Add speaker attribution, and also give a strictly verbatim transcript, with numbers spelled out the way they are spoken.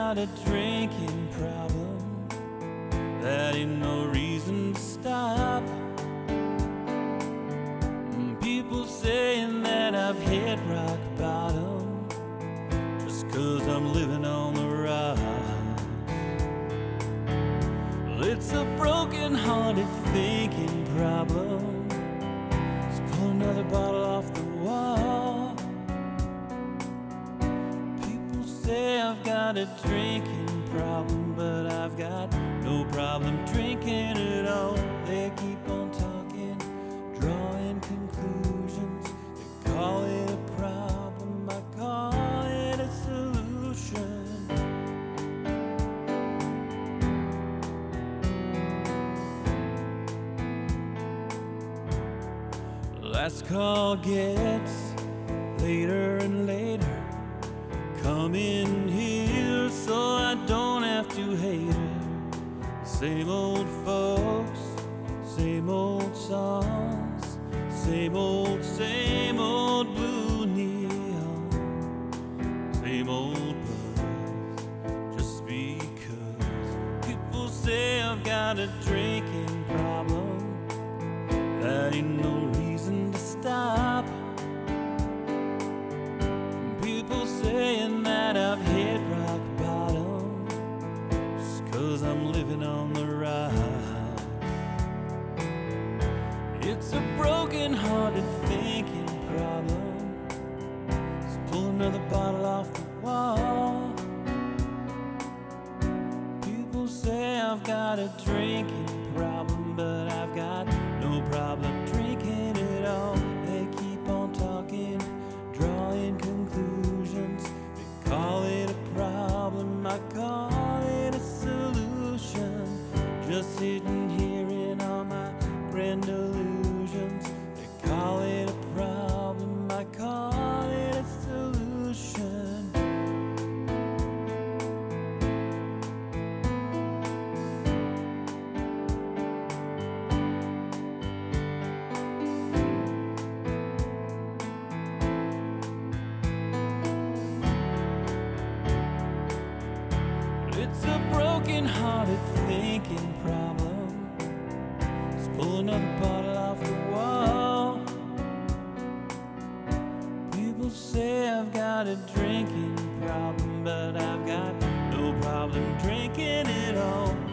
Speaker 1: got a drinking problem. That ain't no reason to stop. People saying that I've hit rock bottom just 'cause I'm living on the rise. Well, it's a broken-hearted thinking problem. Let's pull another bottle off the wall. People say I've got a drinking problem, but I've got no problem drinking at all. They keep on talking, drawing conclusions. They call it a problem, I call it a solution. Last call gets later and later. Come in here so I don't have to hate her. Same old folks, same old songs, same old, same old blue neon, same old buzz. Just because people say I've got a drinking problem, that ain't no reason to stop. People saying that I've hit rock bottom just 'cause I'm living on the rise. It's a broken-hearted thinking problem. Let's pull another bottle off the wall. People say I've got a drinking problem, but I've got no problem drinking at all. They keep on talking, drawing conclusions. They call it a problem, I call it a solution. Just sitting here in all my grand illusions. They call it a problem, I call it a solution. It's a broken-hearted thinking problem. Let's pull another bottle off the wall. People say I've got a drinking problem, but I've got no problem drinking at all.